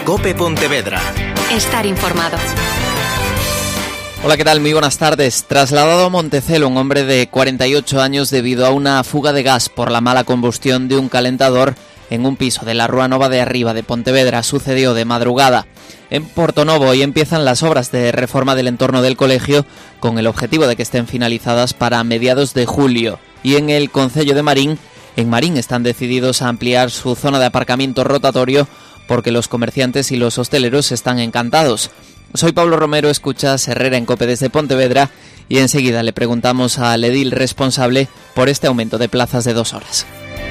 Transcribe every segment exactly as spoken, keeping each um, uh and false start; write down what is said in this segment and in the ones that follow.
COPE Pontevedra. Estar informado. Hola, ¿qué tal? Muy buenas tardes. Trasladado a Montecelo, un hombre de cuarenta y ocho años debido a una fuga de gas por la mala combustión de un calentador en un piso de la Rúa Nova de Arriba de Pontevedra. Sucedió de madrugada. En Portonovo hoy empiezan las obras de reforma del entorno del colegio con el objetivo de que estén finalizadas para mediados de julio. Y en el concello de Marín, en Marín están decididos a ampliar su zona de aparcamiento rotatorio porque los comerciantes y los hosteleros están encantados. Soy Pablo Romero, escuchas Herrera en COPE desde Pontevedra y enseguida le preguntamos al edil responsable por este aumento de plazas de dos horas.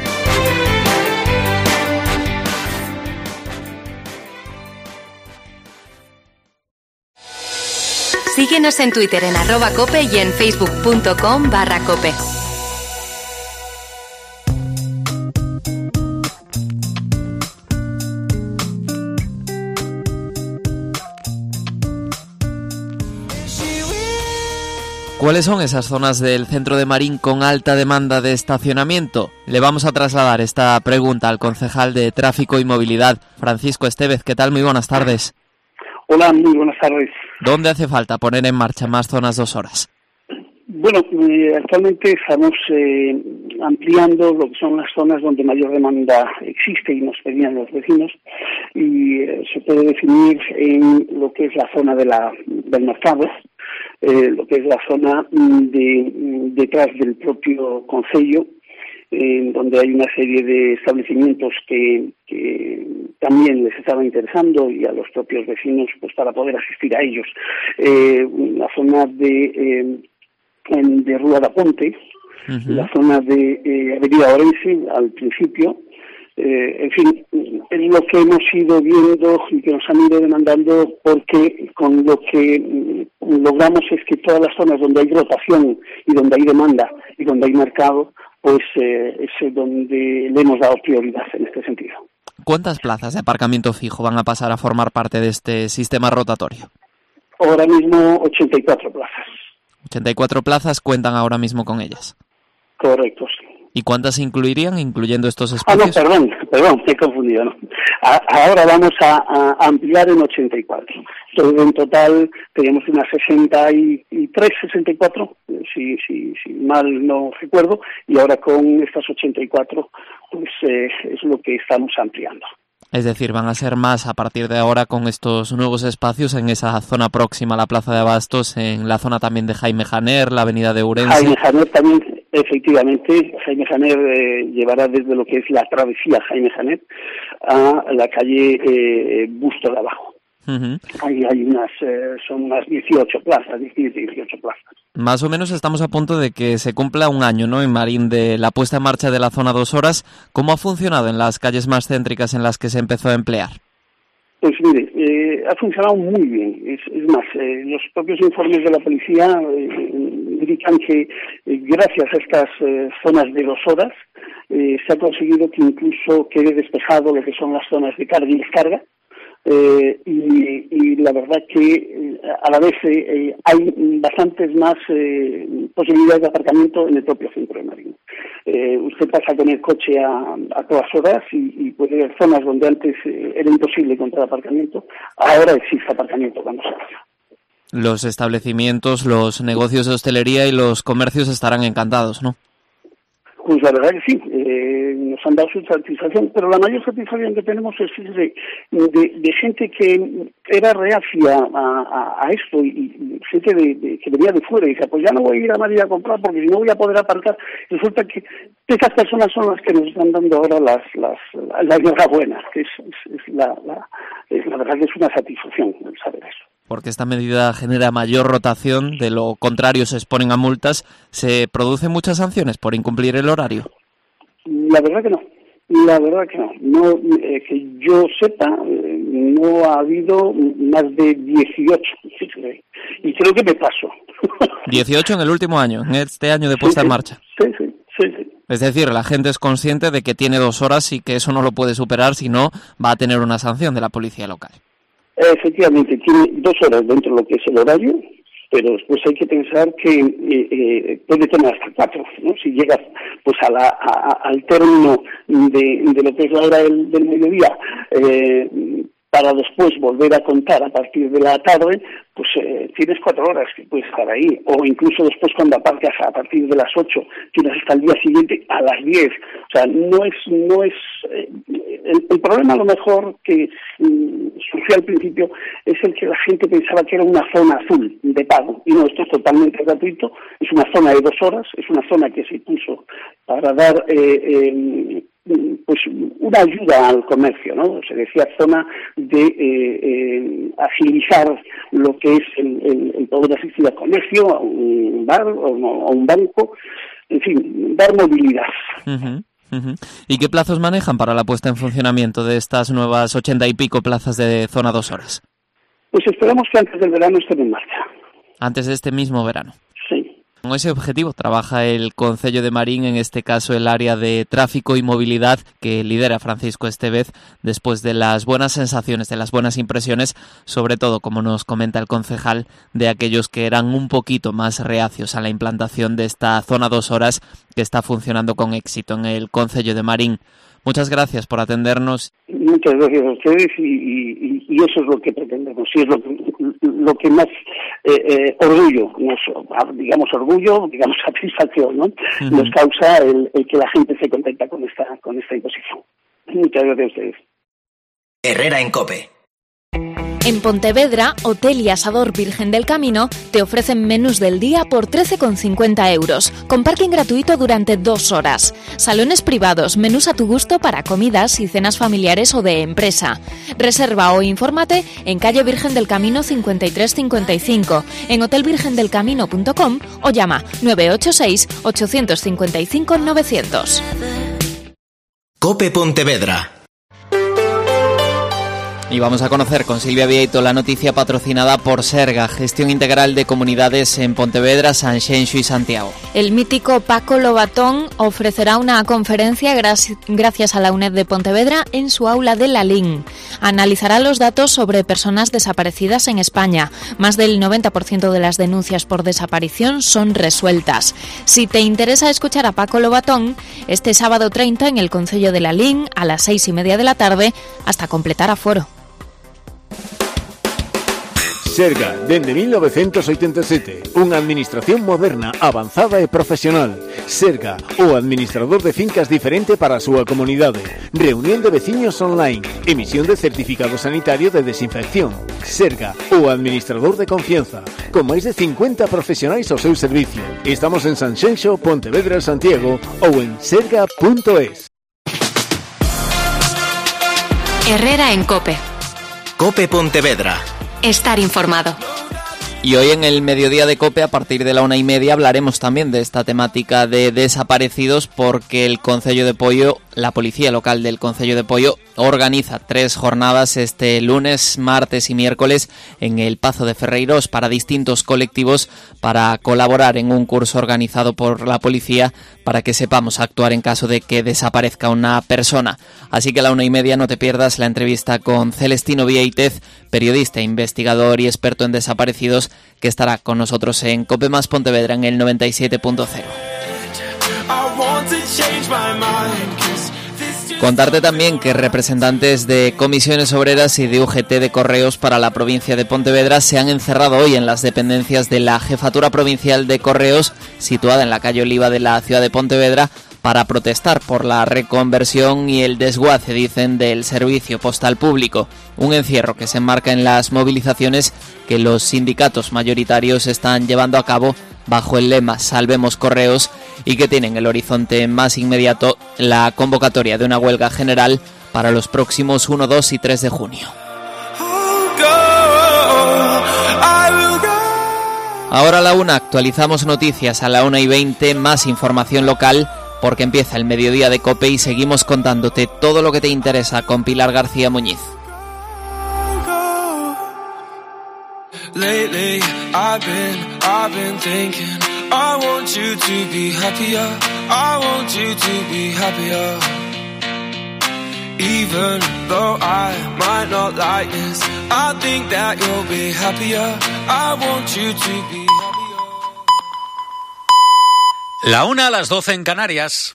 Síguenos en Twitter en arroba cope y en facebook.com barra cope. ¿Cuáles son esas zonas del centro de Marín con alta demanda de estacionamiento? Le vamos a trasladar esta pregunta al concejal de Tráfico y Movilidad, Francisco Estevez. ¿Qué tal? Muy buenas tardes. Hola, muy buenas tardes. ¿Dónde hace falta poner en marcha más zonas dos horas? Bueno, eh, actualmente estamos eh, ampliando lo que son las zonas donde mayor demanda existe y nos pedían los vecinos y eh, se puede definir en lo que es la zona de la del mercado, eh, lo que es la zona de detrás del propio concello, en donde hay una serie de establecimientos que, que también les estaba interesando y a los propios vecinos pues para poder asistir a ellos. Eh, la zona de eh, en, de Rúa da Ponte, uh-huh. La zona de eh, Avenida Orense al principio, eh, en fin, es lo que hemos ido viendo y que nos han ido demandando porque con lo que mm, logramos es que todas las zonas donde hay rotación y donde hay demanda y donde hay mercado, pues eh, es donde le hemos dado prioridad en este sentido. ¿Cuántas plazas de aparcamiento fijo van a pasar a formar parte de este sistema rotatorio? Ahora mismo ochenta y cuatro plazas. ochenta y cuatro plazas cuentan ahora mismo con ellas. Correcto, sí. ¿Y cuántas se incluirían, incluyendo estos espacios? Ah, no, perdón, perdón, me he confundido, ¿no? A, ahora vamos a, a ampliar en ochenta y cuatro. Entonces, en total tenemos unas sesenta y tres, sesenta y cuatro, si, si, si mal no recuerdo, y ahora con estas ochenta y cuatro, pues eh, es lo que estamos ampliando. Es decir, van a ser más a partir de ahora con estos nuevos espacios en esa zona próxima a la Plaza de Abastos, en la zona también de Jaime Janer, la avenida de Ourense. Jaime Janer también, efectivamente, Jaime Janer eh, llevará desde lo que es la travesía Jaime Janer a la calle eh, Busto de Abajo. Uh-huh. Ahí hay unas, eh, son unas dieciocho plazas, dieciocho plazas. Más o menos estamos a punto de que se cumpla un año, ¿no?, en Marín, de la puesta en marcha de la zona dos horas. ¿Cómo ha funcionado en las calles más céntricas en las que se empezó a emplear? Pues mire, eh, ha funcionado muy bien. Es, es más, eh, los propios informes de la policía eh, indican que eh, gracias a estas eh, zonas de dos horas eh, se ha conseguido que incluso quede despejado lo que son las zonas de carga y descarga. Eh, y, y la verdad que eh, a la vez eh, hay bastantes más eh, posibilidades de aparcamiento en el propio centro de Marín. Eh, usted pasa con el coche a, a todas horas y, y puede ver zonas donde antes eh, era imposible encontrar aparcamiento, ahora existe aparcamiento cuando se pasa. Los establecimientos, los negocios de hostelería y los comercios estarán encantados, ¿no? Pues la verdad que sí, eh, nos han dado su satisfacción, pero la mayor satisfacción que tenemos es de, de, de gente que era reacia a, a, a esto y, y gente de, de, que venía de fuera y dice, pues ya no voy a ir a Madrid a comprar porque si no voy a poder aparcar. Resulta que estas personas son las que nos están dando ahora las las las enhorabuenas, que es, es, es la, la, es, la verdad que es una satisfacción el saber eso. Porque esta medida genera mayor rotación, de lo contrario se exponen a multas. ¿Se producen muchas sanciones por incumplir el horario? La verdad que no, la verdad que no. no eh, que yo sepa, eh, no ha habido más de dieciocho, y creo que me paso. dieciocho en el último año, en este año de puesta sí, en marcha. Sí, sí, sí, sí. Es decir, la gente es consciente de que tiene dos horas y que eso no lo puede superar, si no va a tener una sanción de la policía local. Efectivamente, tiene dos horas dentro de lo que es el horario, pero después hay que pensar que eh, eh, puede tener hasta cuatro, ¿no? Si llegas pues a la, a, al término de, de lo que es la hora del, del mediodía, eh, para después volver a contar a partir de la tarde, pues eh, tienes cuatro horas que puedes estar ahí, o incluso después cuando aparcas a partir de las ocho, tienes hasta el día siguiente a las diez. O sea, no es, no es, eh, el, el problema a lo mejor que mm, surgió al principio es el que la gente pensaba que era una zona azul de pago, y no, esto es totalmente gratuito, es una zona de dos horas, es una zona que se puso para dar eh, eh, pues una ayuda al comercio, ¿no? Se decía zona de eh, eh, agilizar lo que es el, el, el poder asistir al comercio, a un bar o a un banco, en fin, dar movilidad. Uh-huh. Uh-huh. ¿Y qué plazos manejan para la puesta en funcionamiento de estas nuevas ochenta y pico plazas de zona dos horas? Pues esperamos que antes del verano estén en marcha. Antes de este mismo verano. Sí. Con ese objetivo trabaja el Concello de Marín, en este caso el área de tráfico y movilidad que lidera Francisco Estevez, después de las buenas sensaciones, de las buenas impresiones, sobre todo, como nos comenta el concejal, de aquellos que eran un poquito más reacios a la implantación de esta zona dos horas que está funcionando con éxito en el Concello de Marín. Muchas gracias por atendernos. Muchas gracias a ustedes y, y, y eso es lo que pretendemos, y es lo que, lo que más eh, eh, orgullo, nos, digamos orgullo, digamos satisfacción, ¿no? Uh-huh. Nos causa el, el que la gente se contenta con esta, con esta imposición. Muchas gracias a ustedes. Herrera en COPE. En Pontevedra, Hotel y Asador Virgen del Camino te ofrecen menús del día por trece con cincuenta euros, con parking gratuito durante dos horas. Salones privados, menús a tu gusto para comidas y cenas familiares o de empresa. Reserva o infórmate en calle Virgen del Camino cincuenta y tres cincuenta y cinco, en hotel virgen del camino punto com o llama nueve ocho seis, ocho cinco cinco, novecientos. COPE Pontevedra. Y vamos a conocer con Silvia Vieito la noticia patrocinada por Serga, Gestión Integral de Comunidades en Pontevedra, Sanxenxo y Santiago. El mítico Paco Lobatón ofrecerá una conferencia gracias a la UNED de Pontevedra en su aula de Lalín. Analizará los datos sobre personas desaparecidas en España. Más del noventa por ciento de las denuncias por desaparición son resueltas. Si te interesa escuchar a Paco Lobatón, este sábado treinta en el Concello de Lalín a las seis y media de la tarde hasta completar aforo. Serga, dende mil novecientos oitenta e sete, unha administración moderna, avanzada e profesional. Serga, o administrador de fincas diferente para a súa comunidade. Reunión de veciños online, emisión de certificado sanitario de desinfección. Serga, o administrador de confianza, con máis de cincuenta profesionais ao seu servicio. Estamos en Sanxenxo, Pontevedra, Santiago ou en serga punto es. Herrera en COPE. COPE Pontevedra. Estar informado. Y hoy en el mediodía de COPE, a partir de la una y media, hablaremos también de esta temática de desaparecidos, porque el Concello de Poio, la policía local del Concello de Poio, organiza tres jornadas este lunes, martes y miércoles en el Pazo de Ferreiros para distintos colectivos, para colaborar en un curso organizado por la policía para que sepamos actuar en caso de que desaparezca una persona. Así que a la una y media no te pierdas la entrevista con Celestino Vieitez, periodista, investigador y experto en desaparecidos, que estará con nosotros en COPE Más Pontevedra en el noventa y siete punto cero. Contarte también que representantes de comisiones obreras y de U G T de Correos para la provincia de Pontevedra se han encerrado hoy en las dependencias de la Jefatura Provincial de Correos, situada en la calle Oliva de la ciudad de Pontevedra, para protestar por la reconversión y el desguace, dicen, del servicio postal público. Un encierro que se enmarca en las movilizaciones que los sindicatos mayoritarios están llevando a cabo bajo el lema Salvemos Correos, y que tienen el horizonte más inmediato la convocatoria de una huelga general para los próximos uno, dos y tres de junio. Ahora a la una actualizamos noticias, a la una y veinte más información local, porque empieza el mediodía de COPE y seguimos contándote todo lo que te interesa con Pilar García Muñiz. Lately, I've been, I've been thinking, I want you to be happier, I want you to be happier. Even though I might not like this, I think that you'll be happier, I want you to be happier. La una a las doce en Canarias.